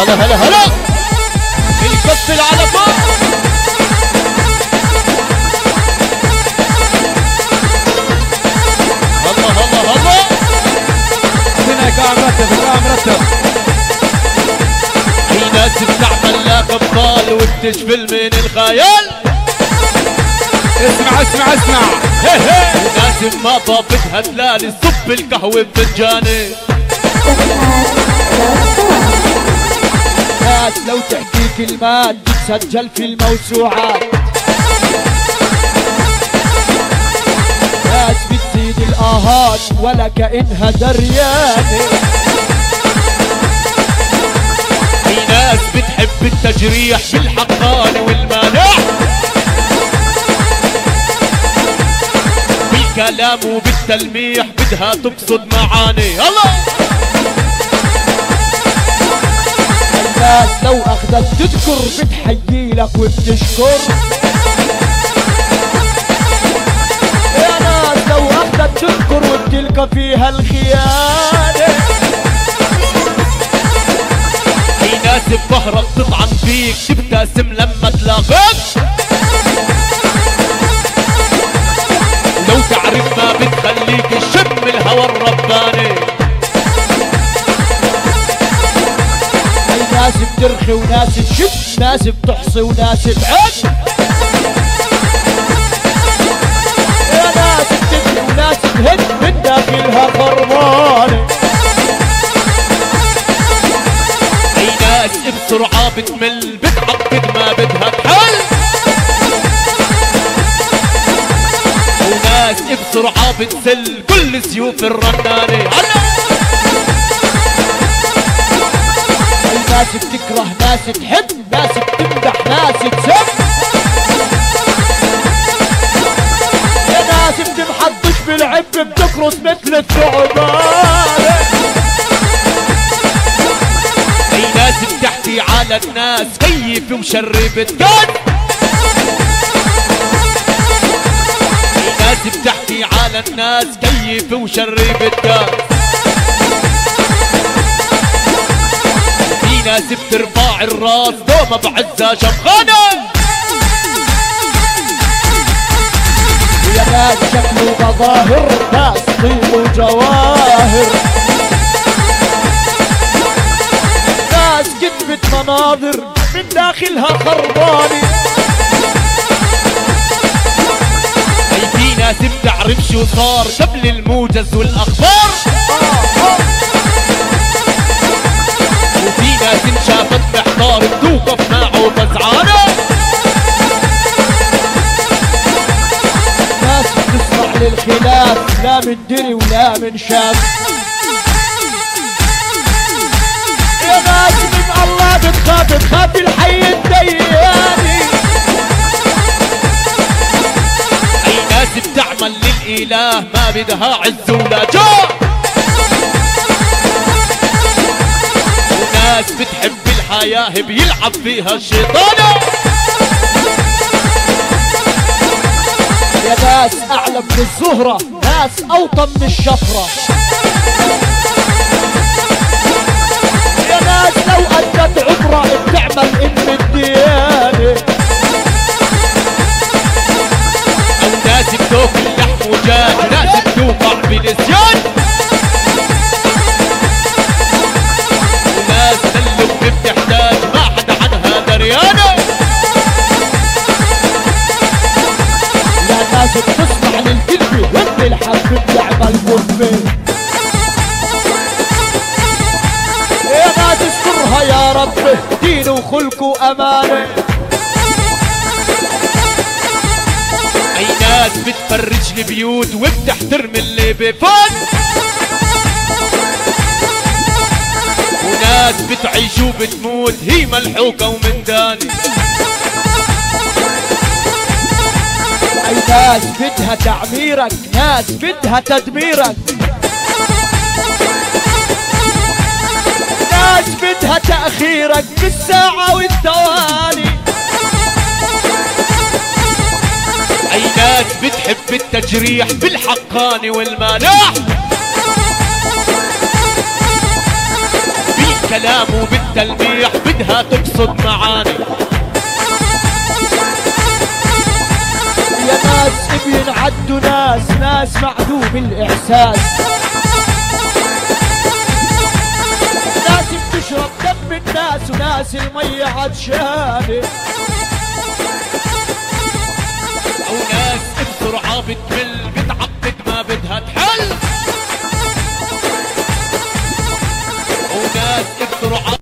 هلا هلا هلا القفل على فوق. الله الله الله هنا قاعد مرتب قاعد مرتب. في ناس بتعمل لك ابطال وبتشفل من الخيال. اسمع اسمع اسمع وناس ما طابتها تلالي صب القهوة بفنجاني. ناس لو تحكي كلمات تتسجل في الموسوعات. ناس بتزيد الآهات ولا كأنها دريانة. في ناس بتحب التجريح بالحقاني والمانع. بالكلام وبالتلميح بدها تقصد معاني. الله الناس لو اخذت تذكر بتحيي لك وبتشكر. يا ناس لو اخذت تذكر وبتلقى فيها الخيانة. في ناس بظهرك تطعن فيك تبتسم لما تلاقيك. لو تعرف ما بتخليك الشم الهوى الرباني. ناس بترخي وناس تشد، ناس بتحصي وناس تعد. يا ناس بتبني وناس تهد من داخلها خربانة. في ناس بسرعة بتمل بتعقد ما بدها تحل. وناس بسرعة بتسل كل سيوف الرنانة. ناس بتكره ناس تحب، ناس بتمدح ناس تسب. يا ناس بتمحطش بالعب بتكرس مثل الثعبان. في ناس بتحكي على الناس كيف ومشرب الدم. في ناس بتحكي على الناس كيف ومشرب الدم. ناس بترفع الراس دوما بعزها شمخانة. ويا ناس شكله مظاهر، ناس طيب وجواهر. ناس كذبة مناظر من داخلها خربانة. في ناس بتعرف شو صار قبل الموجز والاخبار. وفي ناس انشافت محتار بتوقف معه فزعانة. ناس بتسمع للخلاف لا من دري ولا من شاف. يا ناس من الله بتخاف الحي الدياني. اي ناس بتعمل للاله ما بدها عز ولا جاه. ناس بتحب الحياة بيلعب فيها الشيطانة. يا ناس أعلى من الزهرة، ناس أوطى من الشفرة. يا ناس لو أدت عمرة بتعمل إن الديانة. أو ناس بتاكل لحم وجاج، ناس بتوقع بنسيان. ناس للب بتحتاج ما حدا عنها دريانة. يا ناس بتسمع للكذبة وانت الحب بتعمل كذبة. يا ناس استرها يا رب دين وخلق وأمانة. أي ناس بتفرج البيوت وبتحترم اللي بفوت. وناس بتعيش وبتموت هي ملحوقة ومن داني. أي ناس بدها تعميرك، ناس بدها تدميرك. ناس بدها تأخيرك بالساعة والثواني. أي ناس بتحب التجريح بالحقاني والمانع. بالكلام وبالتلميح تلميح بدها تقصد معاني. يا ناس بينعدوا ناس معدوم الإحساس، ناس بتشرب دم الناس وناس المية عطشانة، وناس بسرعة بتمل بتعقد ما بدها تحل، وناس بسرعة